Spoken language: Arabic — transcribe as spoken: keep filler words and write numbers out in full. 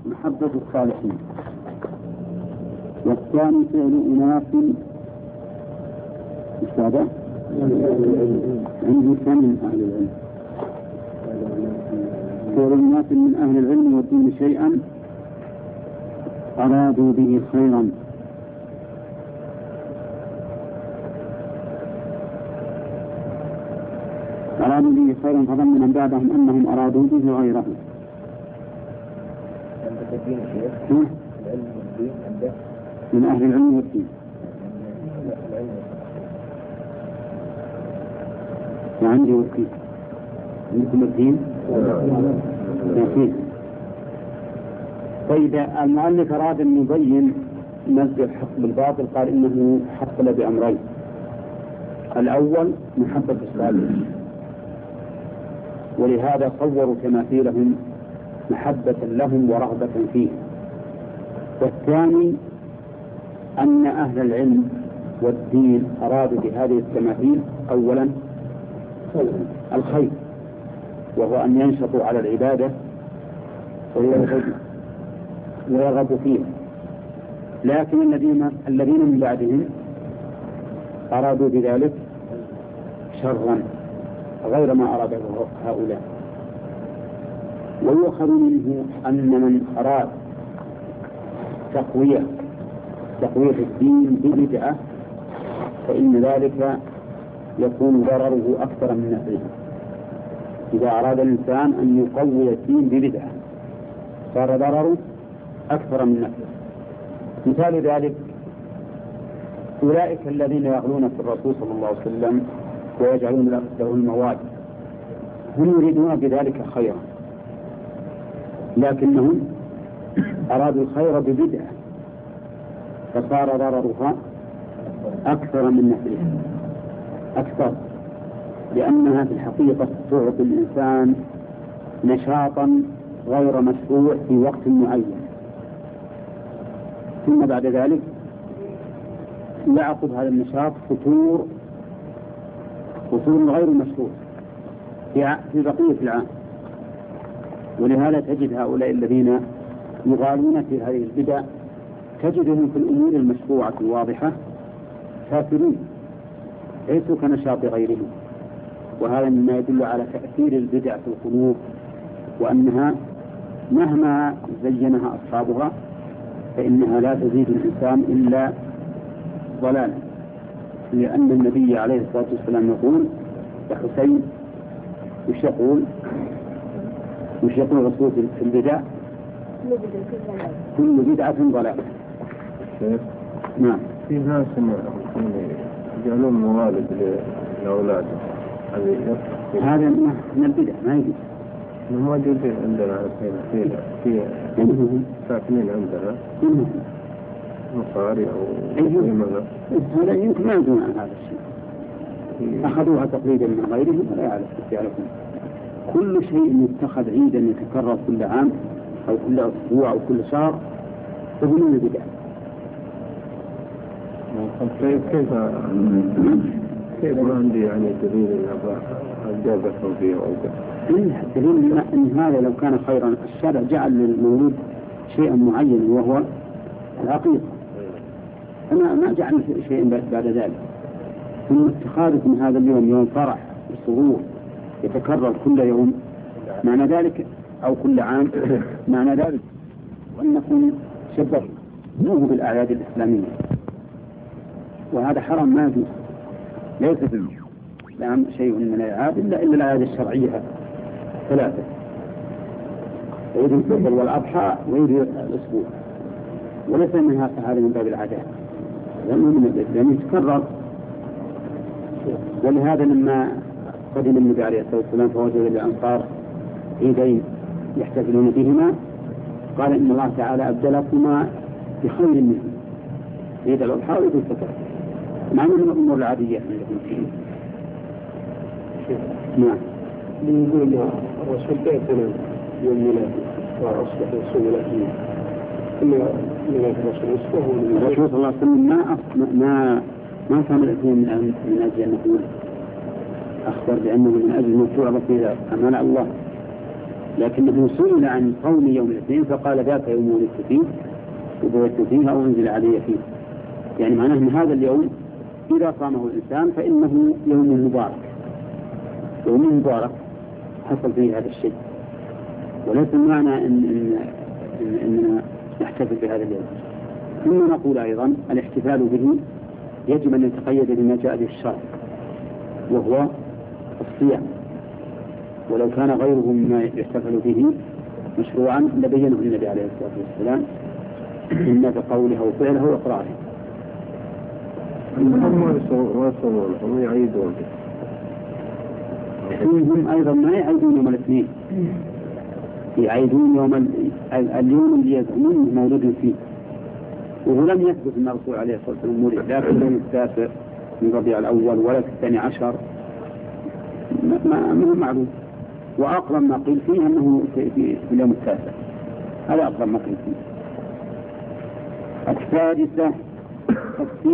محبة الصالحين. والثاني فعل أناس السادة عندي من أهل العلم، فعل أناس من أهل العلم والدين شيئا أرادوا به خيرا. أرادوا به خيرا فظن من بعدهم أنهم أرادوا به غيره. من أهل العلم والدين وعندي وكيل عندكم الدين يقين. طيب المؤلف أراد أن يبين نزل الحق بالباطل، قال إنه حصل بأمرين: الأول محبة الصالح، ولهذا صوروا تماثيلهم محبة لهم ورغبة فيه. والثاني أن أهل العلم والدين أرادوا بهذه التماثيل أولا الخير، وهو أن ينشطوا على العبادة ويرغبوا فيها. لكن الذين الذين من بعدهم أرادوا بذلك شرا غير ما أراده هؤلاء. ويؤخذ منه أن من أراد تقوية تقوية الدين ببدعة فإن ذلك يكون ضرره أكثر من نفعه. إذا أراد الإنسان أن يقوي الدين ببدعة صار ضرره أكثر من نفعه. مثال ذلك أولئك الذين يغلون في الرسول صلى الله عليه وسلم ويجعلون له المواد، هم يريدون بذلك خيرا، لكنهم أرادوا الخير ببدعة فصار ضررها أكثر من نفعها أكثر، لأنها في الحقيقة تعطي الإنسان نشاطا غير مشروع في وقت معين، ثم بعد ذلك يعقب هذا النشاط فتور فتور غير مشروع في بقية العام. ولهذا تجد هؤلاء الذين يغالون في هذه البدع تجدهم في الأمور المشروعة الواضحة كافرين ليسوا كنشاط غيرهم. وهذا مما يدل على تأثير البدع في القلوب، وأنها مهما زينها أصحابها فإنها لا تزيد الإنسان إلا ضلالا، لأن النبي عليه الصلاة والسلام يقول يا حسين وش يقول وش يقول الرسول في البدع؟ كل بدعة ضلالة. نعم. في ناس يجعلون موالد لأولاد هذا من البدع ما يجوز. ما يجوز عندنا في في ساكنين عندنا مصاري أو أيوه. هذا يمكن ما يدون عن هذا الشيء، أخذوها تقليدا من غيرهم ولا يعرفون. كل شيء يتخذ عيدا يتكرر كل عام أو كل أسبوع أو كل شهر فهو بدعة. كيف كيف كيف ما عندي يعني دليل إن أجابكم فيه أو كذا؟ الدليل أن هذا لو كان خيرا الشرع جعل للمولود شيئا معين وهو العقيقة، أنا ما جعل شيئا بعد ذلك. ثم اتخاذكم هذا اليوم يوم فرح وسرور يتكرر كل يوم معنى ذلك أو كل عام معنى ذلك وأنكم شبهتموه بالأعياد الإسلامية، وهذا حرام ما يجوز. ليس في الإسلام شيء من الأعياد إلا إلا الأعياد الشرعية ثلاثة: عيد الفطر والأضحى وعيد الأسبوع، وليس منها هذا من باب العادات لأنه يتكرر. ولهذا لما قدم النبي عليه الصلاة والسلام فوجد الأنصار عيدين يحتفلون بهما قال إن الله تعالى أبدلكما بخير منه، عيد الأضحى وعيد الفطر، مع من الأمور العادية. نعم. يقول الرسول بيتنا يوم ميلاده وأصبح يصوم لكن كل ميلاد الرسول أصبحه الرسول صلى الله عليه وسلم ما ما ما كان الاثنين من من أجل أن نقول أخبر بأنه من أجل أن تعرف إذا أمانة الله، لكنه سئل عن صوم يوم الاثنين فقال ذاك يوم ولدت فيه وبعثت فيه أو أنزل علي فيه، يعني معناه أن هذا اليوم إذا صامه الإنسان فإنه يوم مبارك، يوم مبارك حصل فيه هذا الشيء، وليس معنى إن إن إن إننا نحتفل بهذا اليوم. ثم نقول أيضا الاحتفال به يجب أن يتقيد بما جاء به الشرع وهو الصيام، ولو كان غيره مما يحتفل به مشروعا لبينه النبي عليه الصلاة والسلام إما بقوله أو فعله وإقراره. هم يصومون هم يعيدون فيهم أيضا ما يعيدون يوم الاثنين، يعيدون يوم اليوم اللي يزعمون مولود فيه، وهو لم يثبت أن الرسول عليه الصلاة والسلام مولد لا في اليوم التاسع من ربيع الأول ولا في الثاني عشر، ما ما معلوم. وأقرب ما قيل فيه أنه في, في, في اليوم التاسع، هذا أقرب ما قيل فيه. السادسة